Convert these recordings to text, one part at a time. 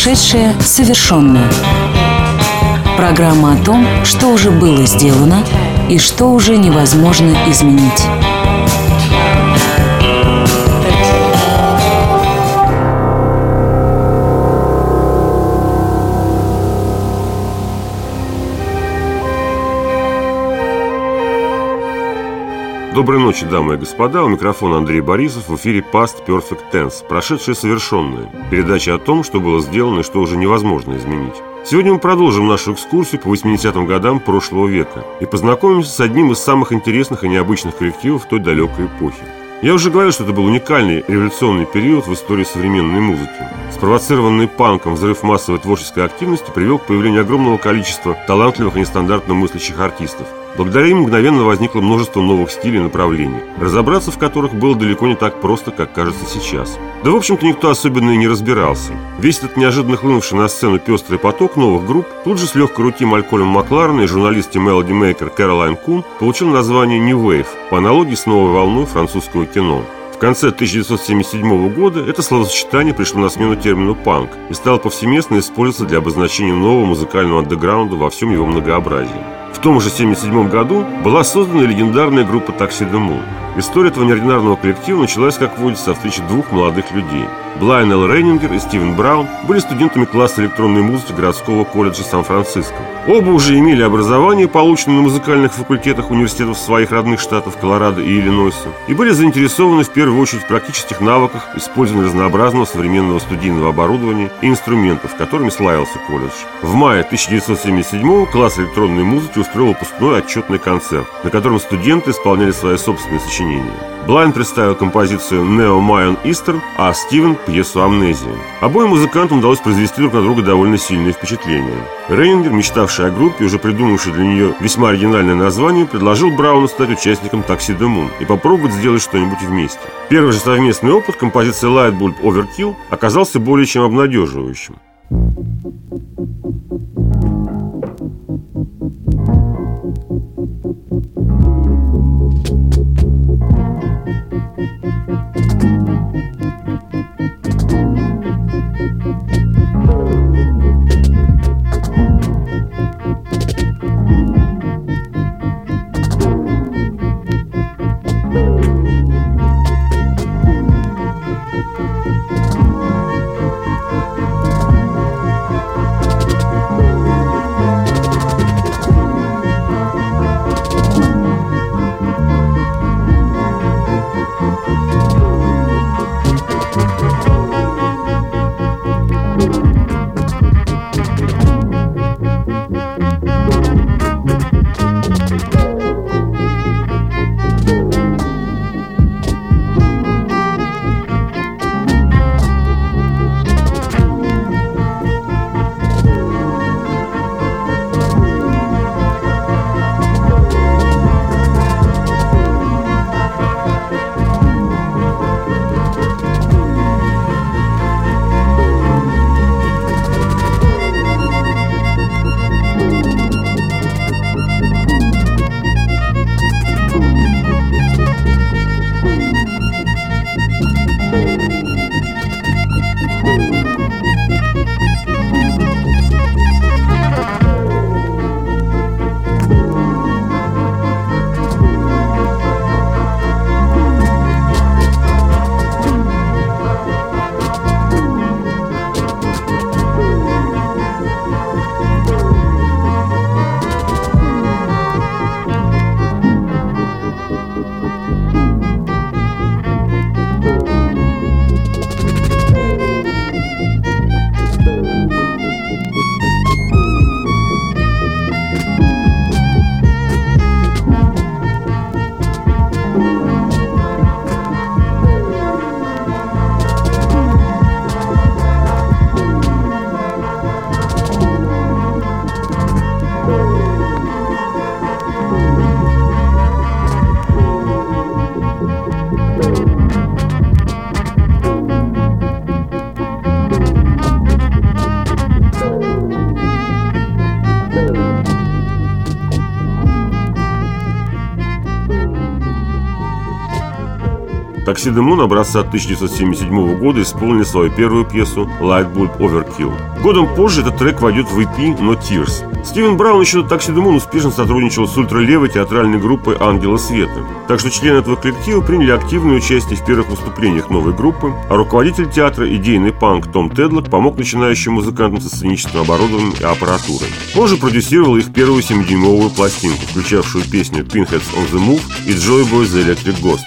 Прошедшее совершенное. Программа о том, что уже было сделано и что уже невозможно изменить. Доброй ночи, дамы и господа. У микрофона Андрей Борисов. В эфире Past Perfect Tense. Прошедшее совершенное. Передача о том, что было сделано и что уже невозможно изменить. Сегодня мы продолжим нашу экскурсию по 80-м годам прошлого века и познакомимся с одним из самых интересных и необычных коллективов той далекой эпохи. Я уже говорил, что это был уникальный революционный период в истории современной музыки. Спровоцированный панком взрыв массовой творческой активности привел к появлению огромного количества талантливых и нестандартно мыслящих артистов. Благодаря им мгновенно возникло множество новых стилей и направлений, разобраться в которых было далеко не так просто, как кажется сейчас. Да, в общем-то, никто особенно и не разбирался. Весь этот неожиданно хлынувший на сцену пестрый поток новых групп тут же с легкой руки Малькольма Макларена и журналист и мелоди-мейкер Кэролайн Кун получил название New Wave, по аналогии с новой волной французского кино. В конце 1977 года это словосочетание пришло на смену термину «панк» и стало повсеместно использоваться для обозначения нового музыкального андеграунда во всем его многообразии. В том же 1977 году была создана легендарная группа Taxi The Moon. История этого неординарного коллектива началась, как водится, со встречи двух молодых людей. Брайан Л. Рейнингер и Стивен Браун были студентами класса электронной музыки городского колледжа Сан-Франциско. Оба уже имели образование, полученное на музыкальных факультетах университетов своих родных штатов Колорадо и Иллинойса, и были заинтересованы в первую очередь в практических навыках использования разнообразного современного студийного оборудования и инструментов, которыми славился колледж. В мае 1977 класс электронной музыки устроил выпускной отчетный концерт, на котором студенты исполняли свои собственные сочинения. Брайан представил композицию «Neo Mayan Eastern», а Стивен – пьесу «Амнезия». Обоим музыкантам удалось произвести друг на друга довольно сильное впечатление. Рейнингер, мечтавший о группе, уже придумавший для нее весьма оригинальное название, предложил Брауну стать участником Taxi The Moon и попробовать сделать что-нибудь вместе. Первый же совместный опыт, композиция «Lightbulb Overkill», оказался более чем обнадеживающим. Такси де Мун образца 1977 года исполнили свою первую пьесу «Light Bulb Overkill». Годом позже этот трек войдет в EP «No Tears». Стивен Браун еще до Такси де Мун успешно сотрудничал с ультралевой театральной группой «Ангелы света». Так что члены этого коллектива приняли активное участие в первых выступлениях новой группы, а руководитель театра, идейный панк Том Тедлок, помог начинающим музыкантам со сценическим оборудованием и аппаратурой. Он же продюсировал их первую 7-дюймовую пластинку, включавшую песню «Pinheads on the Move» и «Joy Boy the Electric Ghost».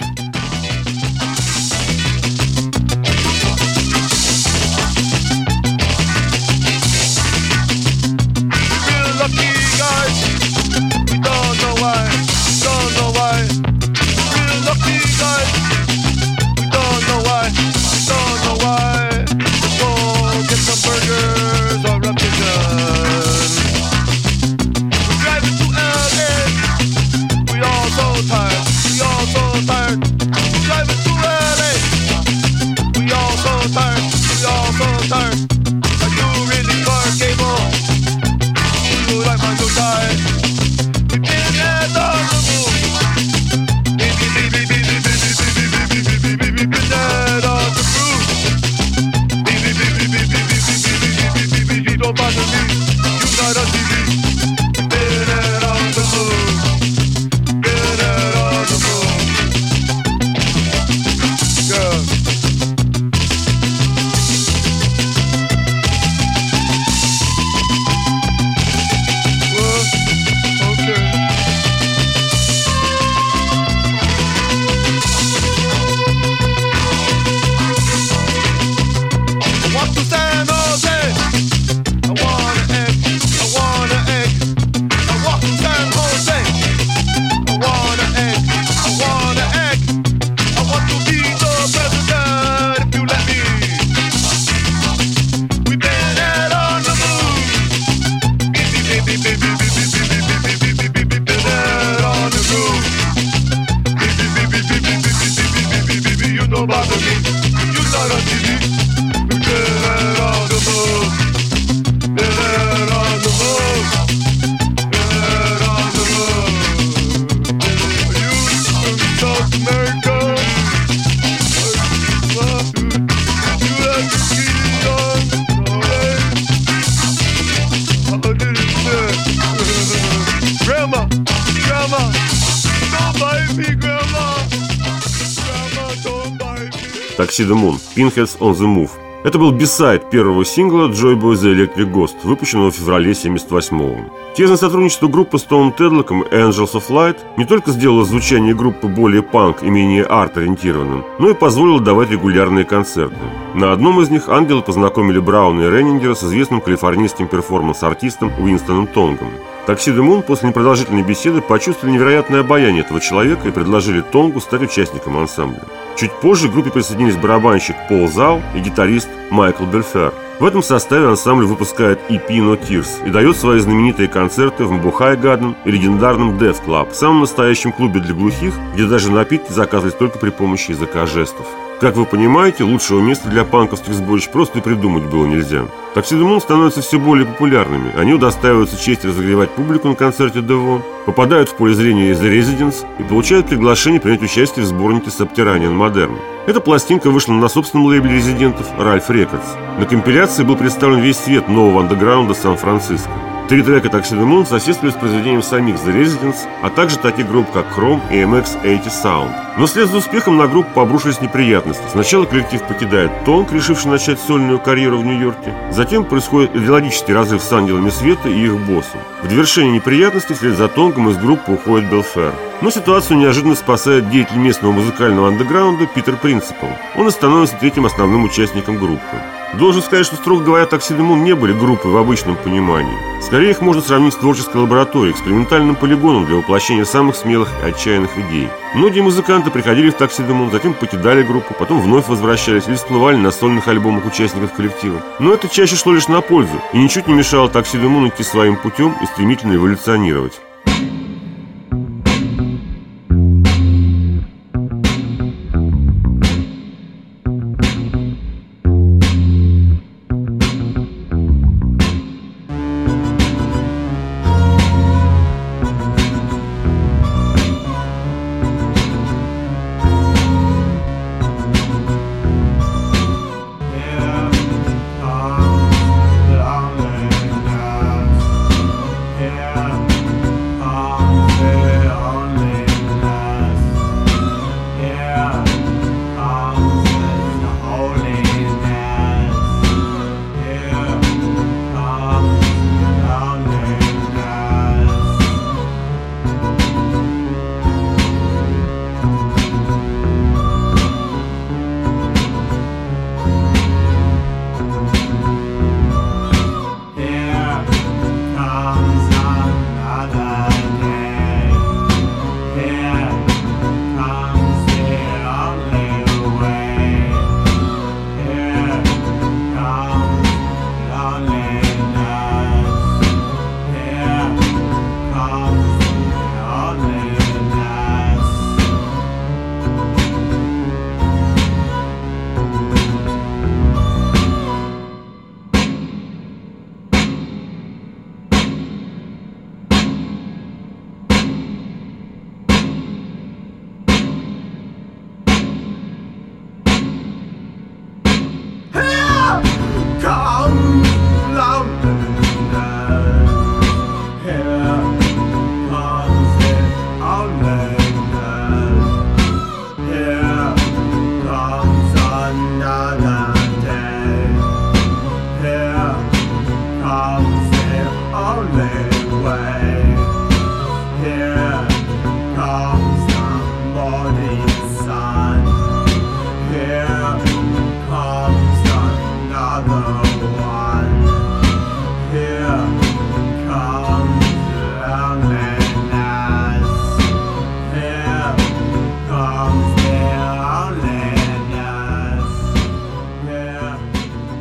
Такси де Мун, Pinheads on the Move. Это был бисайд первого сингла Joy Boy the Electric Ghost, выпущенного в феврале 1978-го. Тесное сотрудничество группы с Томом Тедлоком и Angels of Light не только сделало звучание группы более панк и менее арт-ориентированным, но и позволило давать регулярные концерты. На одном из них ангелы познакомили Брауна и Реннингера с известным калифорнийским перформанс-артистом Уинстоном Тонгом. Такси де Мун после непродолжительной беседы почувствовали невероятное обаяние этого человека и предложили Тонгу стать участником ансамбля. Чуть позже к группе присоединились барабанщик Пол Зау и гитарист Майкл Бельфер. В этом составе ансамбль выпускает EP No Tears и дает свои знаменитые концерты в Мбухай Гарден и легендарном Death Club, самом настоящем клубе для глухих, где даже напитки заказывались только при помощи языка жестов. Как вы понимаете, лучшего места для панковских сборищ просто и придумать было нельзя. Такси де Мун становятся все более популярными. Они удостаиваются чести разогревать публику на концерте Дево, попадают в поле зрения The Residents и получают приглашение принять участие в сборнике Subterranean Modern. Эта пластинка вышла на собственном лейбле резидентов Ralph Records. На компиляции был представлен весь свет нового андеграунда Сан-Франциско. 3 трека Такси де Мун соседствуют с произведением самих The Residents, а также таких групп, как Chrome и MX-80 Sound. Но вслед за успехом на группу обрушились неприятности. Сначала коллектив покидает Тонг, решивший начать сольную карьеру в Нью-Йорке. Затем происходит идеологический разрыв с Ангелами Света и их боссом. В довершение неприятностей вслед за Тонгом из группы уходит Белфер. Но ситуацию неожиданно спасает деятель местного музыкального андеграунда Питер Принципал. Он и становится третьим основным участником группы. Должен сказать, что, строго говоря, Такси де Мун не были группой в обычном понимании. Скорее их можно сравнить с творческой лабораторией, экспериментальным полигоном для воплощения самых смелых и отчаянных идей. Многие музыканты приходили в Такси де Мун, затем покидали группу, потом вновь возвращались или всплывали на сольных альбомах участников коллектива. Но это чаще шло лишь на пользу и ничуть не мешало Такси де Мун идти своим путем и стремительно эволюционировать.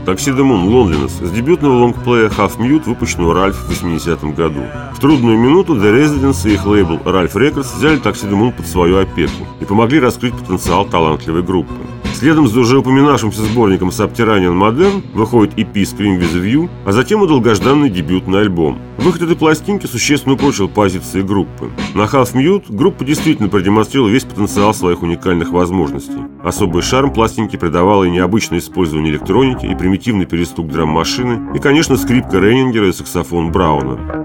Taxi the Moon Loneliness с дебютного лонгплея Half Mute, выпущенного Ralph в 80-м году. В трудную минуту The Residents и их лейбл Ralph Records взяли Taxi the Moon под свою опеку и помогли раскрыть потенциал талантливой группы. Следом за уже упоминавшимся сборником Subterranean Modern выходит EP Scream With a View, а затем и долгожданный дебютный альбом. Выход этой пластинки существенно упрочил позиции группы. На Half Mute группа действительно продемонстрировала весь потенциал своих уникальных возможностей. Особый шарм пластинки придавало и необычное использование электроники, и примитивный перестук драм-машины, и, конечно, скрипка Рейнингера и саксофон Брауна.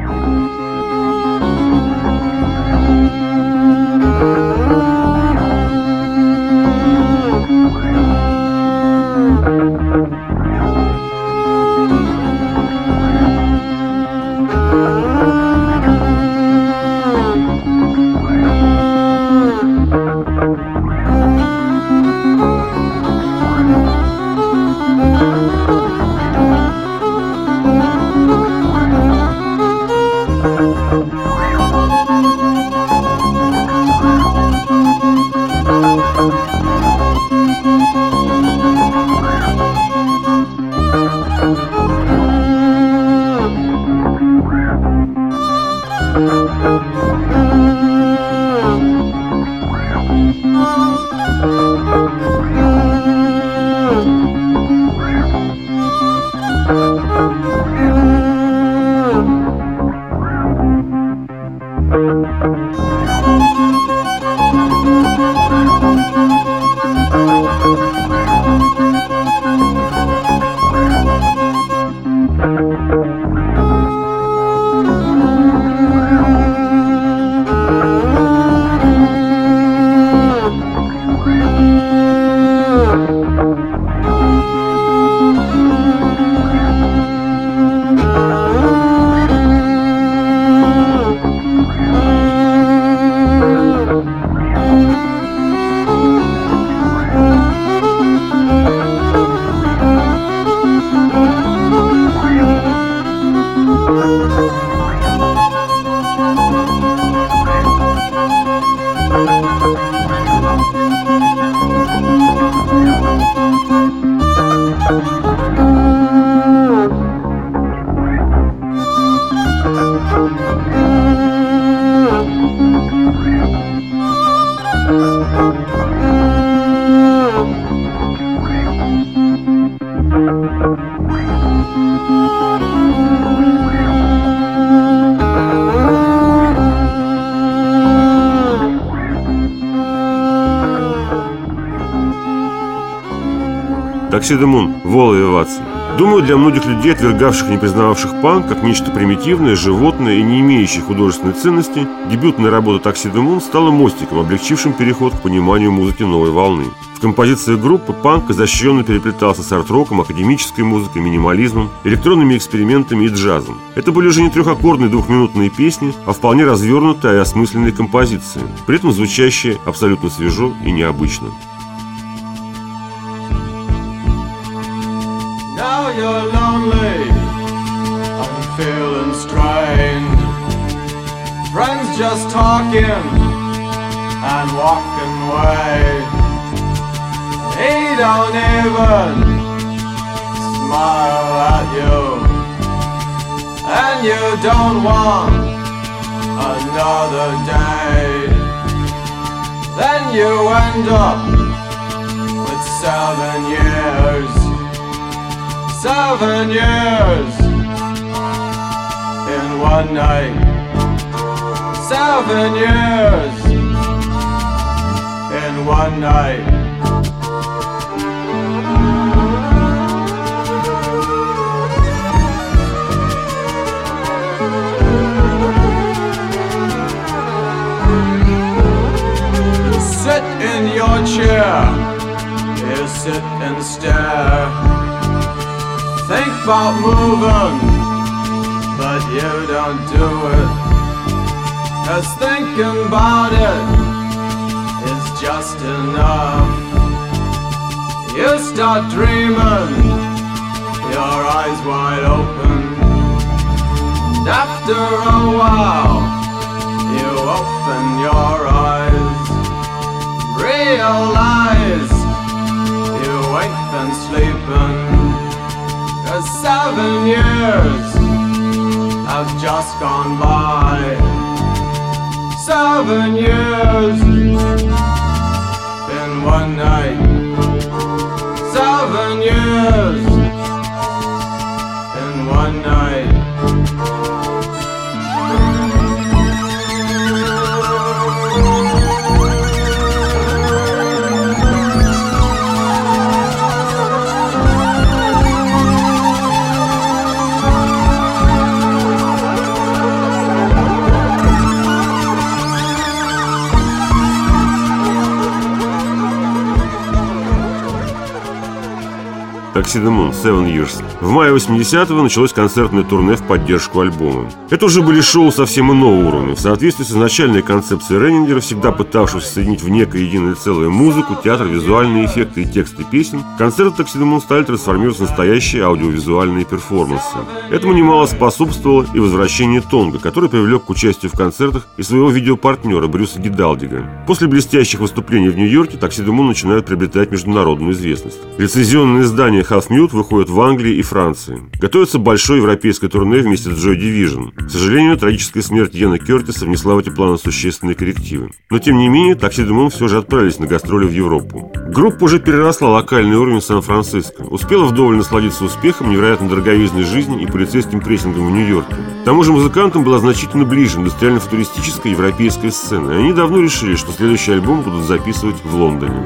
Taxi the Moon, Вола Виваци. Думаю, для многих людей, отвергавших и не признававших панк как нечто примитивное, животное и не имеющее художественной ценности, дебютная работа Taxi the Moon стала мостиком, облегчившим переход к пониманию музыки новой волны. В композиции группы панк изощренно переплетался с арт-роком, академической музыкой, минимализмом, электронными экспериментами и джазом. Это были уже не трехаккордные двухминутные песни, а вполне развернутые и осмысленные композиции, при этом звучащие абсолютно свежо и необычно. Now you're lonely, I'm feeling strained. Friends just talking and walking away. He don't even smile at you, and you don't want another day. Then you end up with 7 years. 7 years in one night. 7 years in one night. You sit in your chair, you sit and stare. Think about moving, but you don't do it. 'Cause thinking about it is just enough. You start dreaming, your eyes wide open. And after a while, you open your eyes, realize you ain't been sleeping. 'cause 7 years have just gone by. 7 years in one night. 7 years in one night. Taxi the Moon, 7 Years. В мае 80-го началось концертное турне в поддержку альбома. Это уже были шоу совсем иного уровня. В соответствии с изначальной концепцией Реннингера, всегда пытавшегося соединить в некое единое целое музыку, театр, визуальные эффекты и тексты песен, концерты Taxi the Moon стали трансформироваться в настоящие аудиовизуальные перформансы. Этому немало способствовало и возвращение Тонга, который привлек к участию в концертах и своего видеопартнера Брюса Гидалдига. После блестящих выступлений в Нью-Йорке Taxi the Moon начинают приобретать международную известность. Лицензионные издания Half Mute выходят в Англии и Франции. Готовится большое европейское турне вместе с Joy Division. К сожалению, трагическая смерть Йена Кертиса внесла в эти планы существенные коррективы. Но тем не менее, Taxi the Moon все же отправились на гастроли в Европу. Группа уже переросла локальный уровень Сан-Франциско, успела вдоволь насладиться успехом, невероятно дороговизной жизни и полицейским прессингом в Нью-Йорке. К тому же музыкантам была значительно ближе индустриально-футуристическая европейская сцена, и они давно решили, что следующий альбом будут записывать в Лондоне.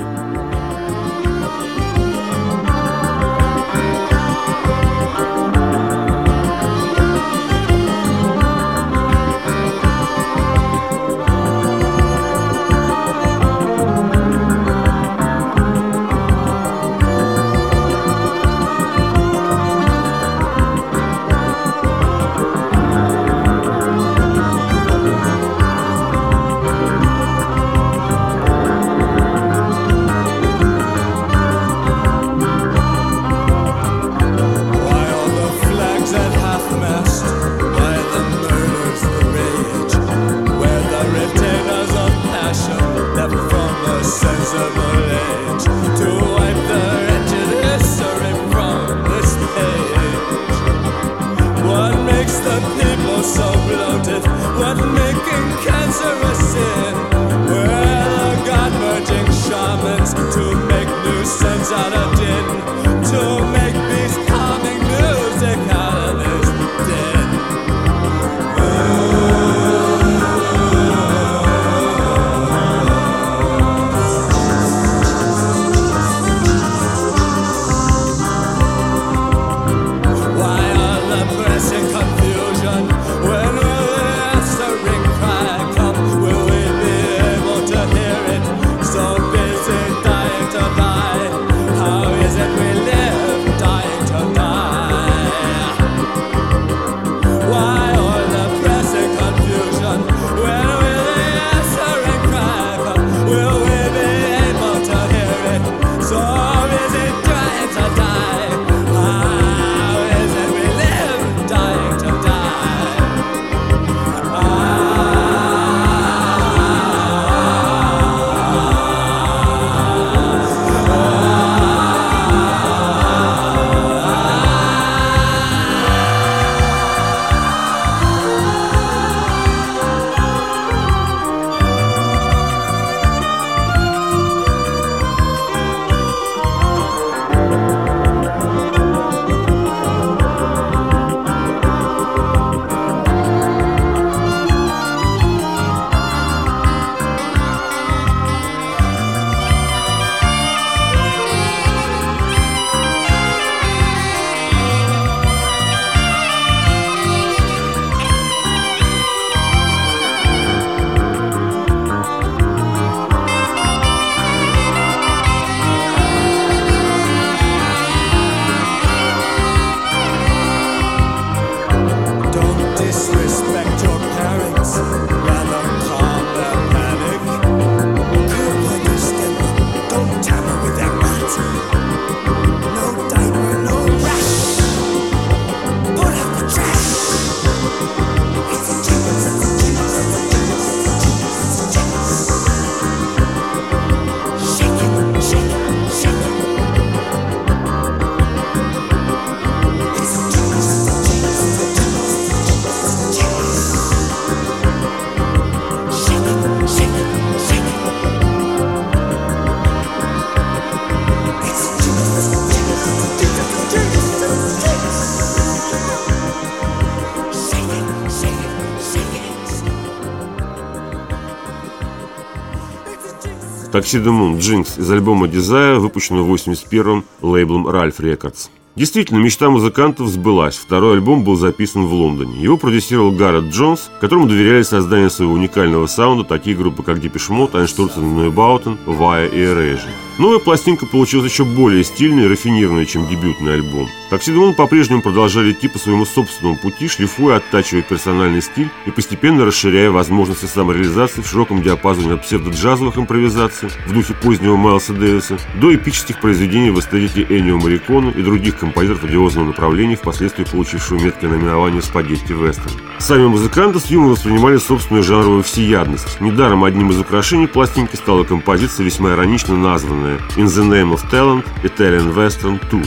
«Taxi the Moon» Jinx из альбома Desire, выпущенного в 1981-м лейблом Ralph Records. Действительно, мечта музыкантов сбылась. Второй альбом был записан в Лондоне. Его продюсировал Гаррет Джонс, которому доверяли создание своего уникального саунда такие группы, как Depeche Mode, Einstürzen und Neubauten, Wire и Erasure. Новая пластинка получилась еще более стильной и рафинированной, чем дебютный альбом. Taxi the Moon по-прежнему продолжали идти по своему собственному пути, шлифуя, оттачивая персональный стиль и постепенно расширяя возможности самореализации в широком диапазоне от псевдо-джазовых импровизаций в духе позднего Майлса Дэвиса до эпических произведений в эстетике Эннио Морриконе и других композиторов одиозного направления, впоследствии получившего меткое наименование «Спагетти-вестерн». Сами музыканты с юмором воспринимали собственную жанровую всеядность. Недаром одним из украшений пластинки стала композиция, весьма иронично названная «In the Name of Talent – Italian Western Tour».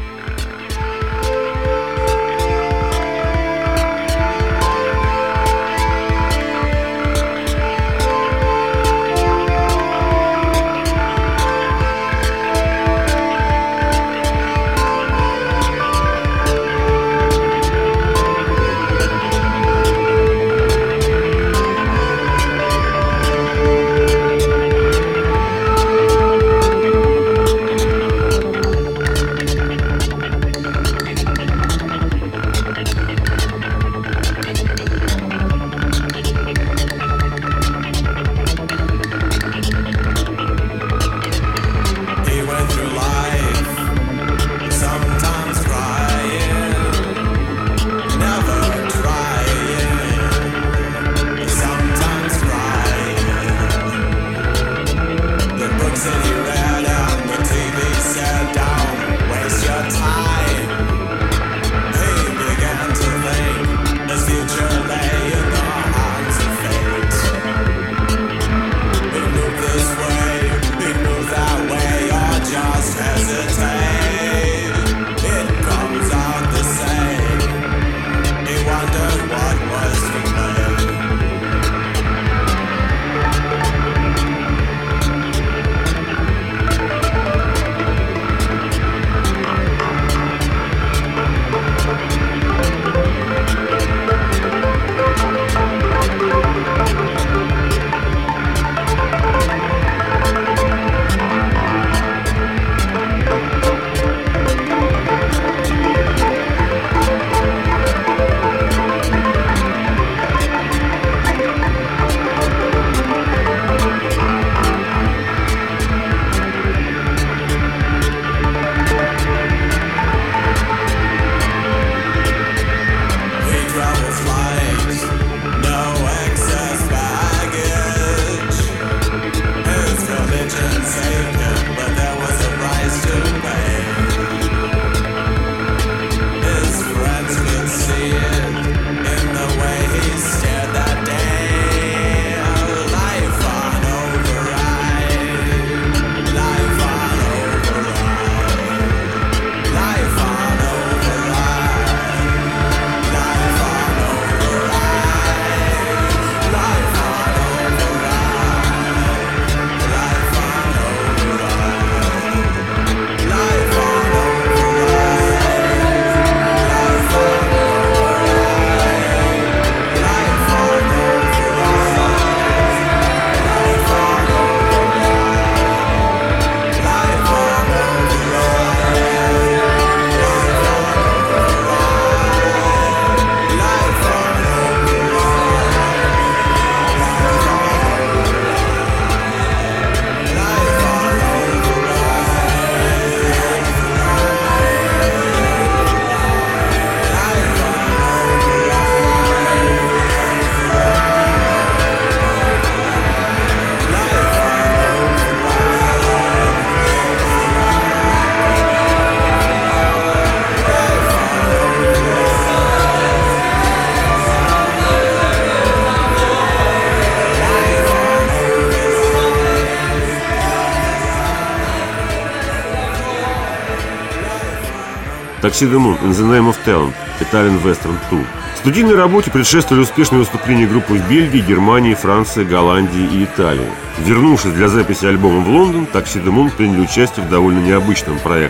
«Taxi the Moon» «In the Name of Talent» Italian Western Tour. Студийной работе предшествовали успешные выступления группы в Бельгии, Германии, Франции, Голландии и Италии. Вернувшись для записи альбома в Лондон, «Taxi the Moon» приняли участие в довольно необычном проекте.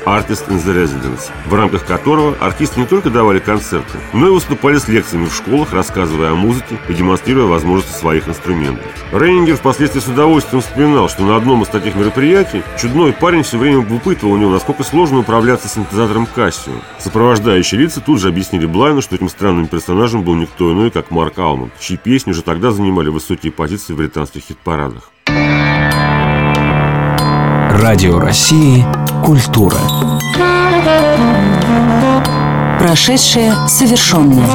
Artist in the Residence, в рамках которого артисты не только давали концерты, но и выступали с лекциями в школах, рассказывая о музыке и демонстрируя возможности своих инструментов. Рейнингер впоследствии с удовольствием вспоминал, что на одном из таких мероприятий чудной парень все время выпытывал у него, насколько сложно управляться синтезатором Casio. Сопровождающие лица тут же объяснили Блайну, что этим странным персонажем был никто иной, как Марк Алманд, чьи песни уже тогда занимали высокие позиции в британских хит-парадах. Радио России «Культура». Прошедшее совершенное.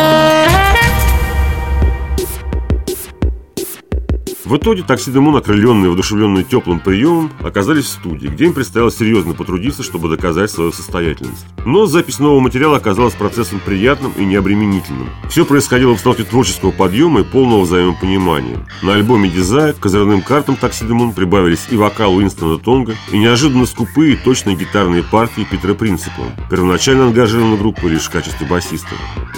В итоге Такси де Мун, окрыленные и воодушевленные теплым приемом, оказались в студии, где им предстояло серьезно потрудиться, чтобы доказать свою состоятельность. Но запись нового материала оказалась процессом приятным и необременительным. Все происходило в обстановке творческого подъема и полного взаимопонимания. На альбоме «Дизайр» к озорным картам Такси де Мун прибавились и вокал Уинстона Тонга, и неожиданно скупые и точные гитарные партии Питера Принципа, первоначально ангажированной группой лишь в качестве басиста.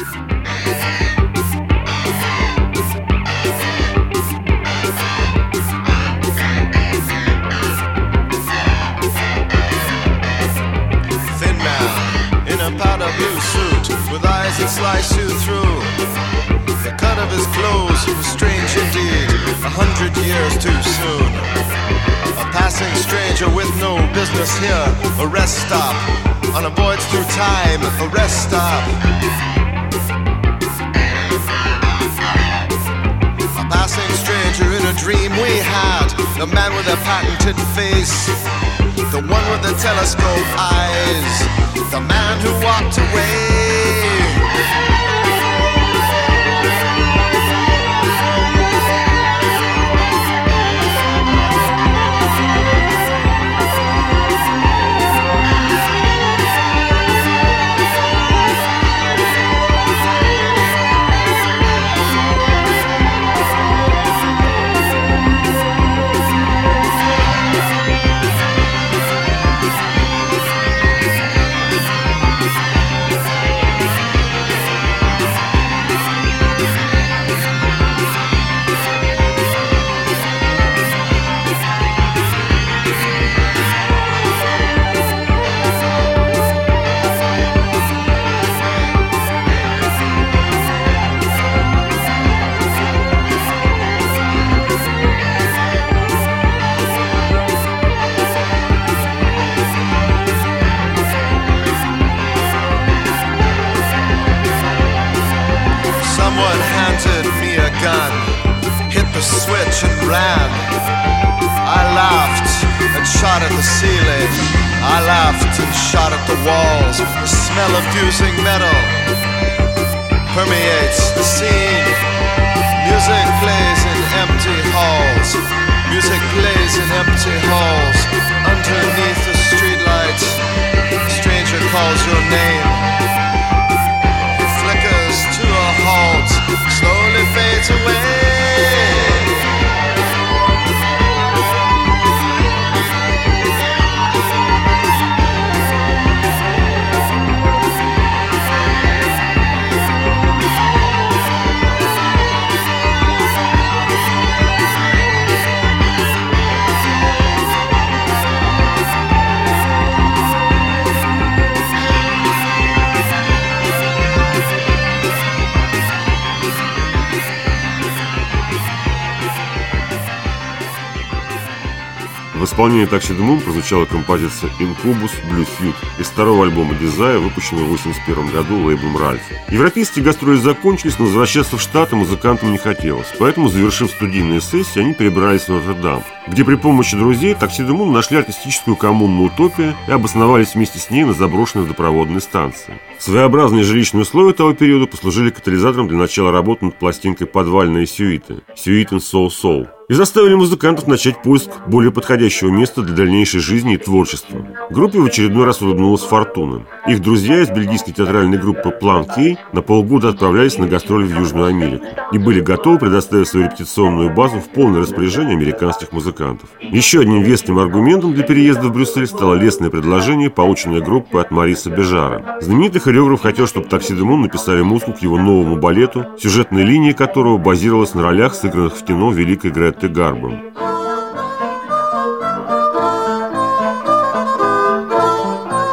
That slice you through. The cut of his clothes was strange indeed, 100 years too soon. A passing stranger with no business here. A rest stop on a voyage through time. A rest stop. A passing stranger in a dream we had. The man with a patented face, the one with the telescope eyes, the man who walked away. Switch and ran. I laughed and shot at the ceiling. I laughed and shot at the walls. The smell of fusing metal permeates the scene. Music plays in empty halls. Music plays in empty halls. Underneath the streetlights, a stranger calls your name. He flickers to a halt, slowly fades away. В исполнении Такси де Мун прозвучала композиция «Incubus Blue Suit» из второго альбома «Desire», выпущенного в 1981 году лейблом «Ральф». Европейские гастроли закончились, но возвращаться в Штаты музыкантам не хотелось, поэтому, завершив студийные сессии, они перебрались в Нотр-Дам, где при помощи друзей Такси де Мун нашли артистическую коммуну «Утопия» и обосновались вместе с ней на заброшенной водопроводной станции. Своеобразные жилищные условия того периода послужили катализатором для начала работы над пластинкой «Подвальные сюиты» «Suite in Soul Soul» и заставили музыкантов начать поиск более подходящего места для дальнейшей жизни и творчества. Группе в очередной раз улыбнулась фортуна. Их друзья из бельгийской театральной группы Plan K на полгода отправлялись на гастроли в Южную Америку и были готовы предоставить свою репетиционную базу в полное распоряжение американских музыкантов. Еще одним веским аргументом для переезда в Брюссель стало лестное предложение, полученное группой от Мариса Бежара. Знаменитый хореограф хотел, чтобы Такси де Мун написали музыку к его новому балету, сюжетная линия которого базировалась на ролях, сыгранных в кино великой Гретты Гарбо.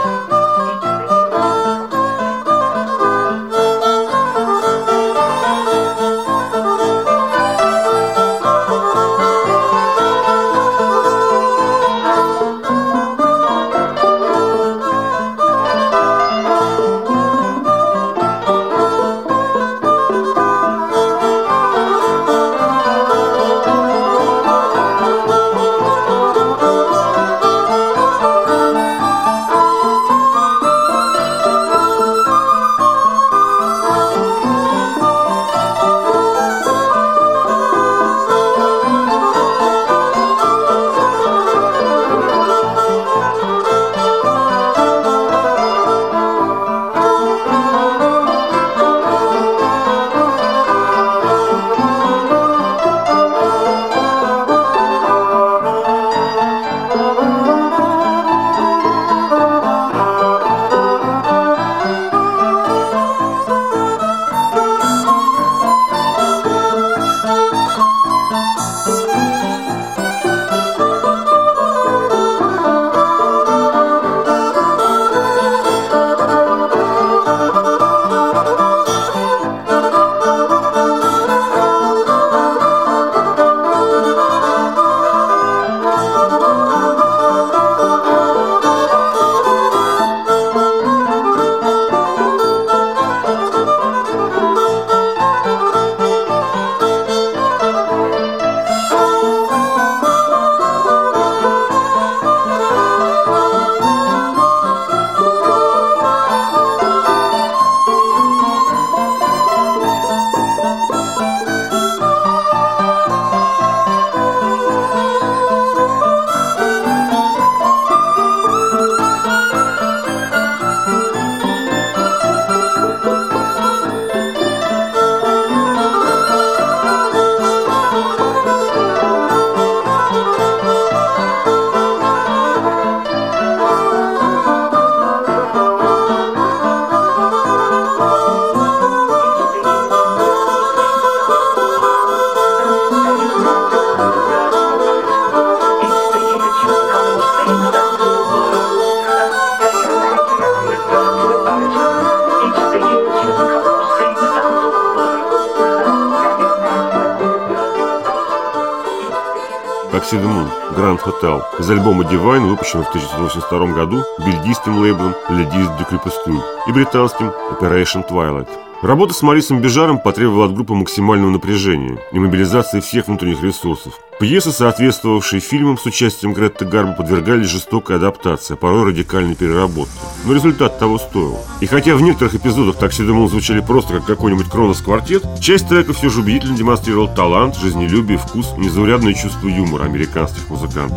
Tuxedo Moon, Grand Hotel, из альбома Divine, выпущенного в 1982 году бельгийским лейблом Ladies du Crépuscule и британским Operation Twilight. Работа с Морисом Бежаром потребовала от группы максимального напряжения и мобилизации всех внутренних ресурсов. Пьесы, соответствовавшие фильмам с участием Гретты Гарбо, подвергались жестокой адаптации, а порой радикальной переработке. Но результат того стоил. И хотя в некоторых эпизодах Tuxedo Moon звучали просто как какой-нибудь Кронос-квартет, часть треков все же убедительно демонстрировал талант, жизнелюбие, вкус и незаурядное чувство юмора американских музыкантов.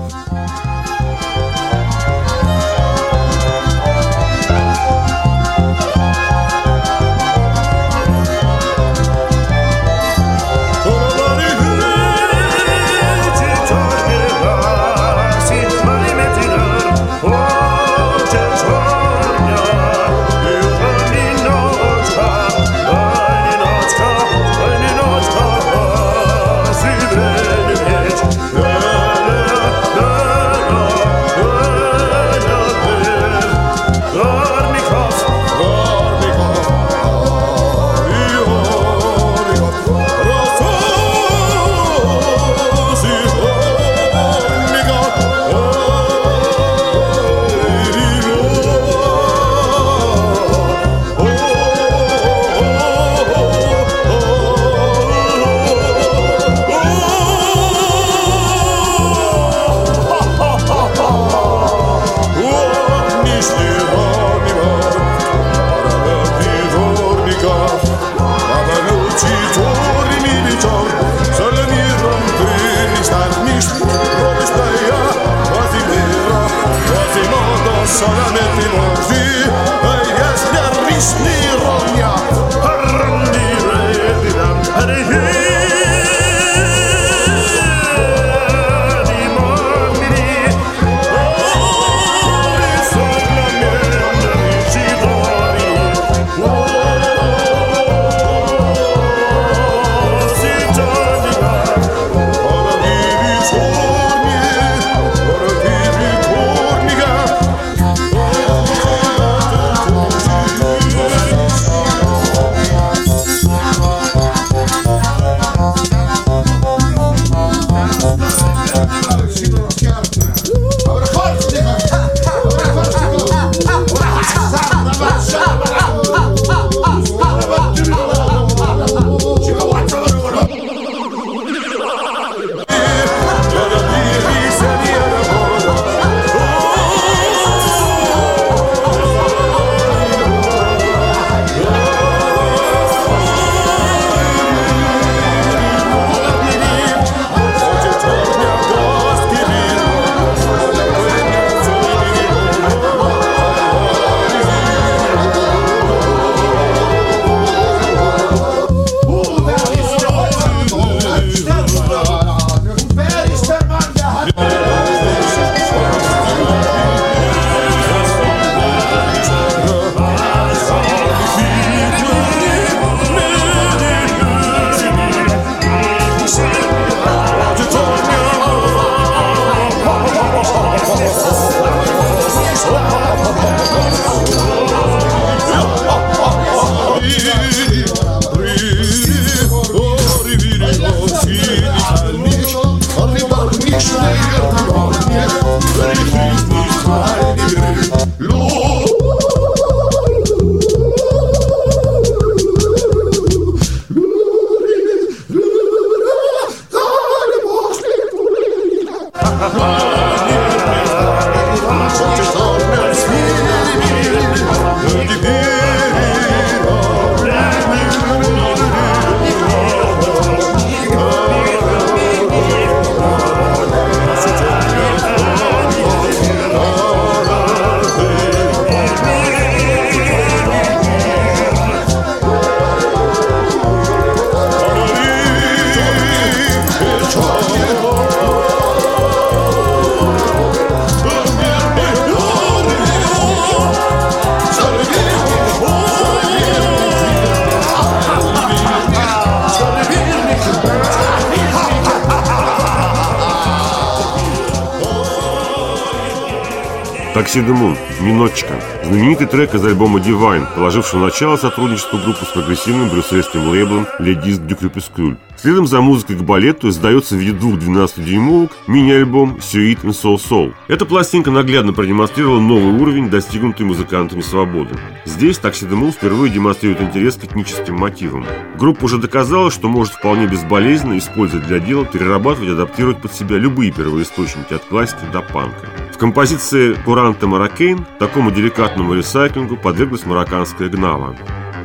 Такси де Мун, «Минотчика». Знаменитый трек из альбома Divine, положившего начало сотрудничеству группы с прогрессивным брюссельским лейблом Le Disque du Crépuscule. Следом за музыкой к балету издается в виде двух 12-дюймовок мини-альбом Suite in Soul Soul. Эта пластинка наглядно продемонстрировала новый уровень, достигнутый музыкантами свободы. Здесь Такси де Мун впервые демонстрирует интерес к этническим мотивам. Группа уже доказала, что может вполне безболезненно использовать для дела, перерабатывать, адаптировать под себя любые первоисточники от классики до панка. В композиции «Куранте Маракейн» такому деликатному ресайклингу подверглась марокканская гнава.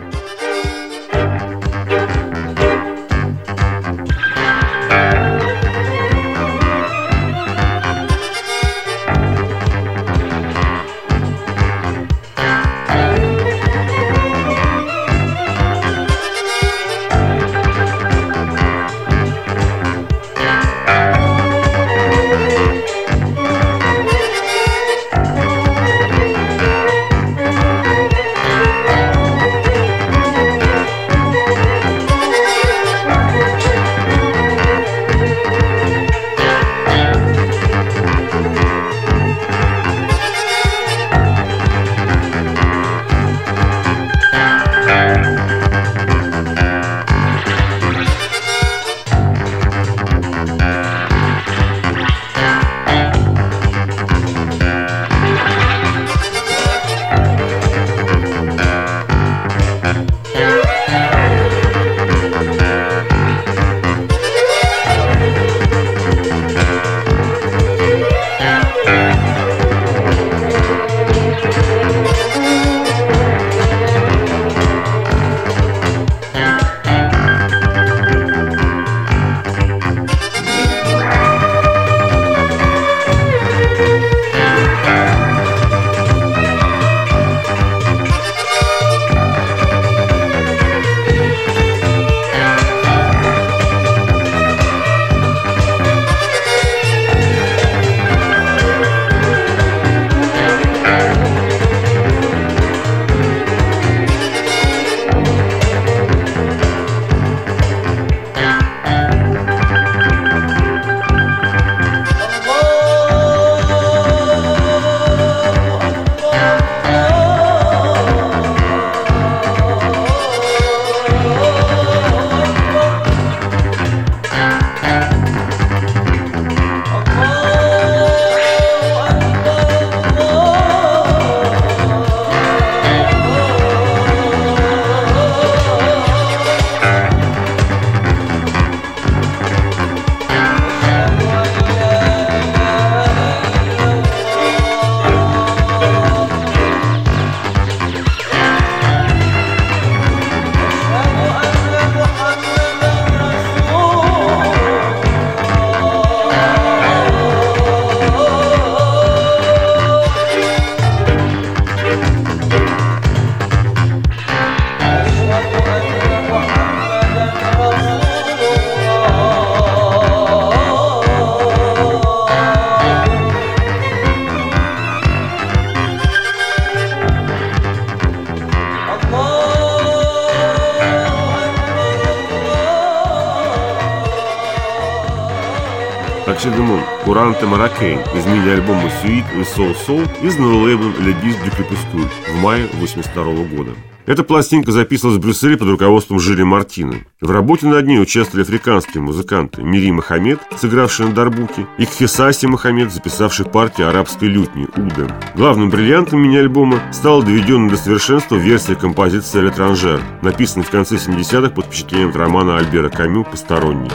Такси де Мун, «Куранте Маракейн» из мини-альбома Suite in Soul Soul, изданного лейблом Le Disque du Crépuscule в мае 1982 года. Эта пластинка записывалась в Брюсселе под руководством Жиля Мартина. В работе над ней участвовали африканские музыканты Мири Мохаммед, сыгравший на дарбуке, и Кхесаси Мохаммед, записавший партию арабской лютни «Удем». Главным бриллиантом мини-альбома стала доведенная до совершенства версия композиции «L'étranger», написанной в конце 70-х под впечатлением от романа Альбера Камю «Посторонний».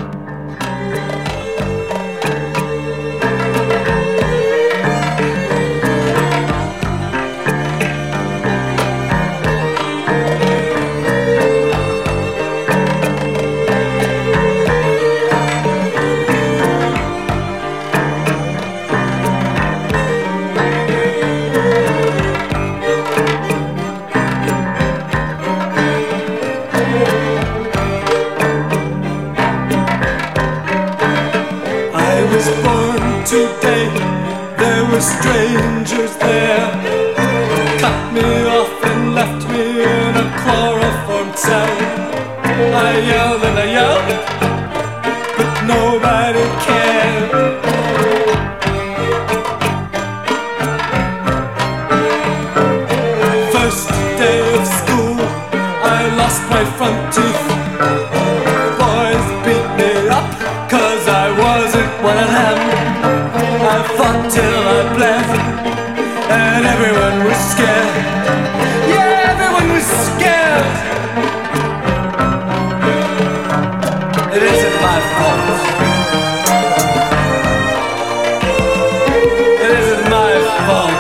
Today there were strangers there, cut me off and left me in a chloroform cell. I yelled and I yelled, but nobody cared. till I bled, and everyone was scared. Yeah, everyone was scared. It isn't my fault. It isn't my fault.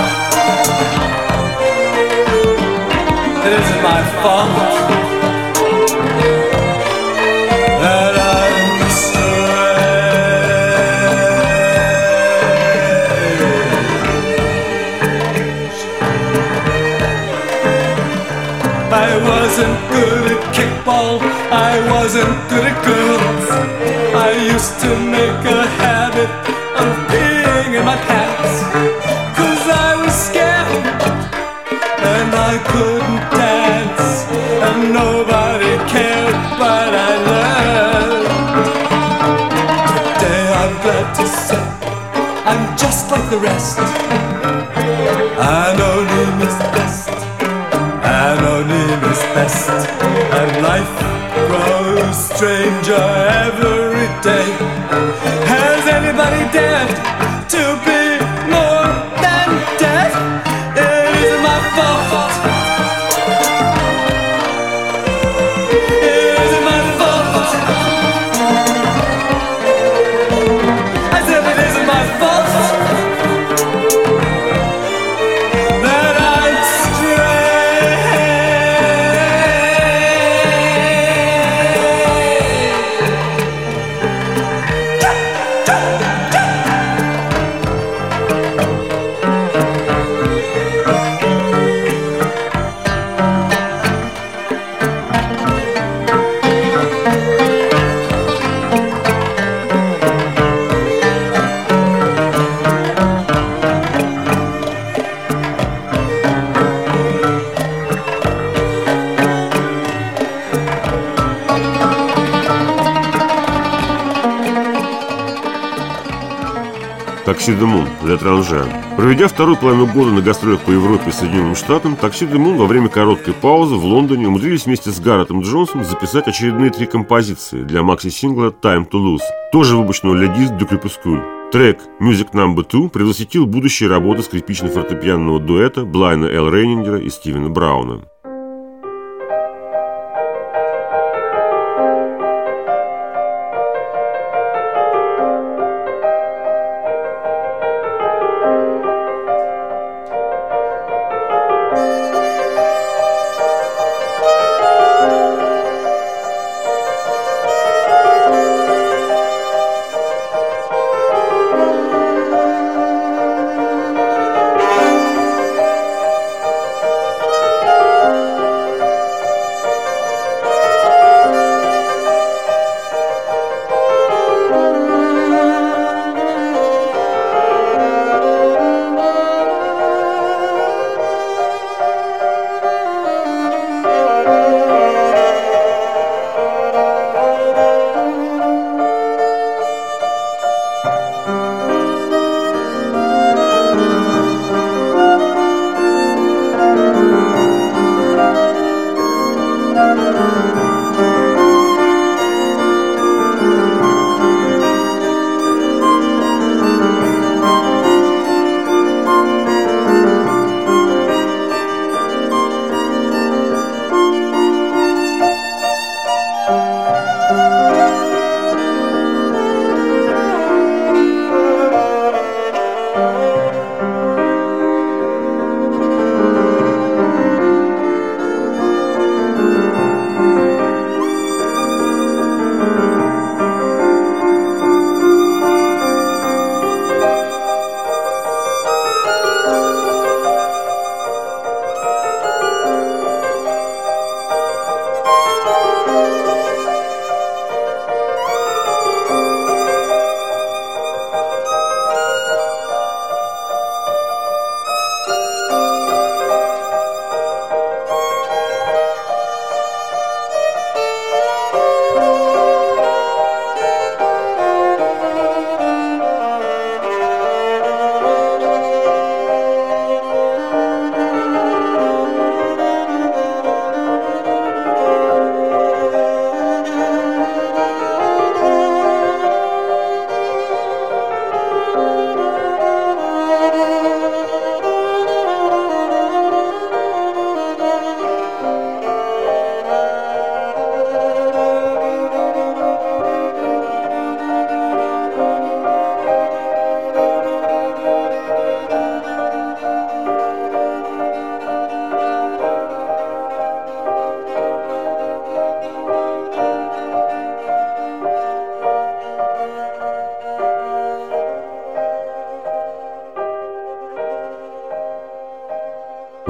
It isn't my fault that I'm strange. I wasn't good at kickball, I wasn't good at girls. I used to make a habit of peeing in my pants, 'cause I was scared and I couldn't dance, and nobody cared, but I learned. Today I'm glad to say I'm just like the rest. Anonym is best, anonym is best, and life grows stranger every day. Has anybody dared to be more than dead? It isn't my fault. It isn't my fault. I said it isn't my fault that I'm «Такси де Мун» для Транжа. Проведя вторую половину года на гастролях по Европе и Соединенным Штатам, «Такси де Мун» во время короткой паузы в Лондоне умудрились вместе с Гарретом Джонсом записать очередные 3 композиции для макси-сингла «Time to Lose», тоже выпущенного для диск «Du Crépuscule». Трек «Music No. 2» предвосхитил будущие работы скрипично-фортепианного дуэта Блайна Л. Рейнингера и Стивена Брауна.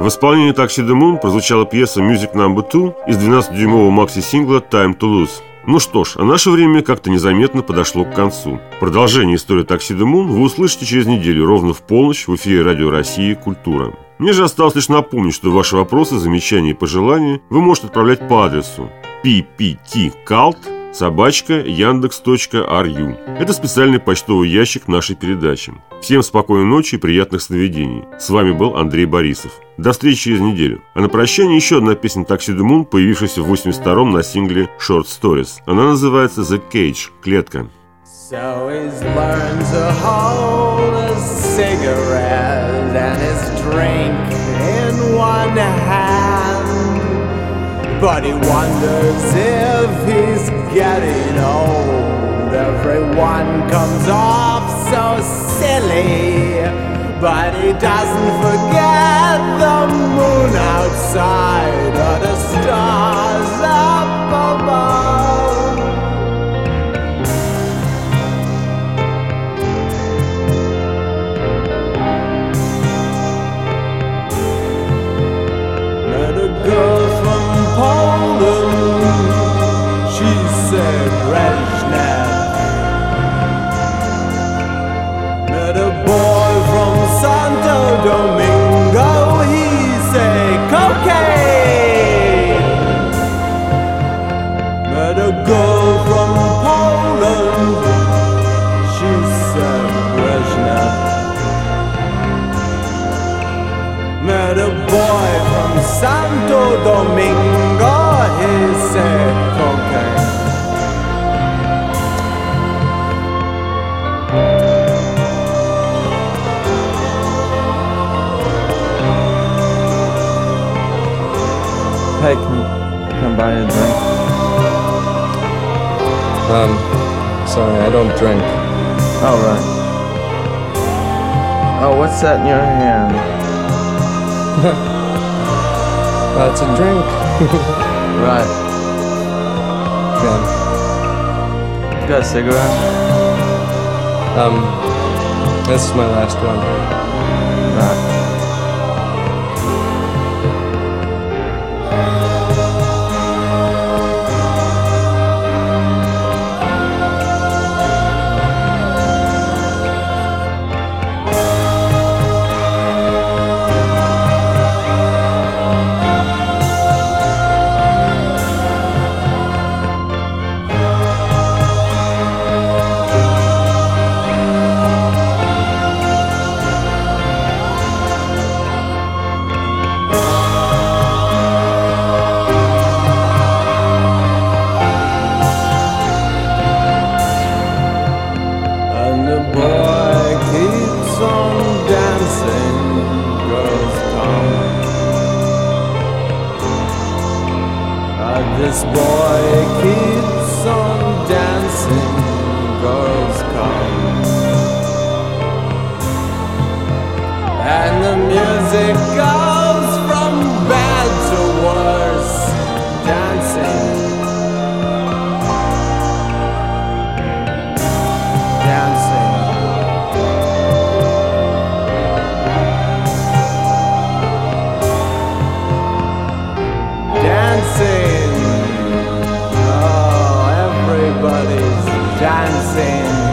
В исполнении Taxi the Moon прозвучала пьеса Music No. 2 из 12-дюймового макси-сингла Time to Lose. Ну что ж, а наше время как-то незаметно подошло к концу. Продолжение истории Taxi the Moon вы услышите через неделю ровно в полночь в эфире Радио России «Культура». Мне же осталось лишь напомнить, что ваши вопросы, замечания и пожелания вы можете отправлять по адресу ppt.cult@yandex.ru. Это специальный почтовый ящик нашей передачи. Всем спокойной ночи и приятных сновидений. С вами был Андрей Борисов. До встречи через неделю. А на прощание еще одна песня Taxi the Moon, появившаяся в 82-м на сингле Short Stories. Она называется The Cage – клетка. So he's learned to hold a cigarette and his drink in one hand, but he wonders if he's getting old. Everyone comes off so silly, but he doesn't forget the moon outside or the stars up above. Girl from Poland, she said Brezhnev. Met a boy from Santo Domingo, he said cocaine. Met a girl from Poland, she said Brezhnev. Met a boy from Santo Domingo, he said cocaine. Hey, can I buy a drink? Sorry, I don't drink. Oh, right. Oh, what's that in your hand? It's a drink. Right. Yeah. You got a cigarette? This is my last one. Right. This boy keeps on dancing, girls come, and the music goes from bad to worse, dancing, dancing. Dancing. Everybody's dancing.